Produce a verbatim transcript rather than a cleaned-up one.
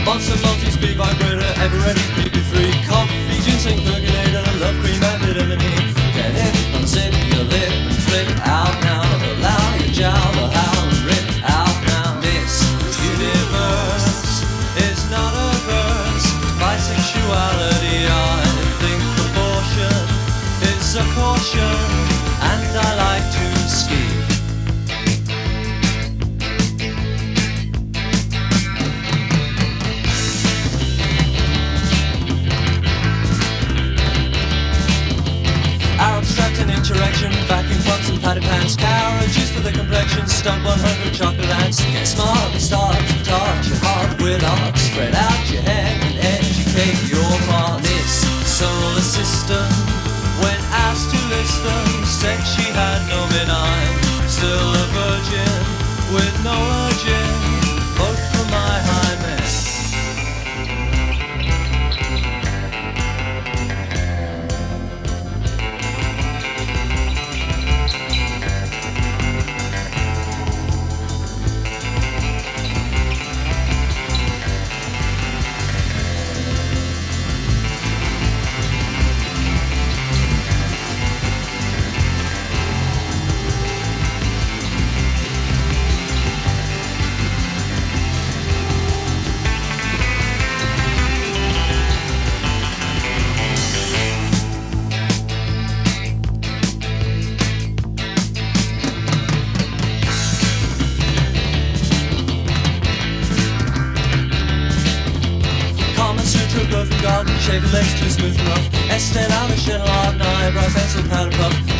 Monster multi-speed vibrator, ever ready, creepy free. Coffee, ginseng, percolator, love cream, and vitamin E. Get it, unzip your lip and flip out now. Allow your jowl to howl and rip out now. This universe is not a verse. Bisexuality, I think abortion is a caution, and I like to ski. Abstract and interaction, vacuum pumps and patty pants, carrot juice for the complexion, stunt one hundred chocolate ants. Get smart and start to touch your heart with art. Spread out your head and educate your part. This solar system, when asked to list them, said she had no benign. Still a virgin with no urging. Vote for my high man. Shaving legs too smooth and rough. Estee Lauder, Chanel, eyebrow pencil, powder puff.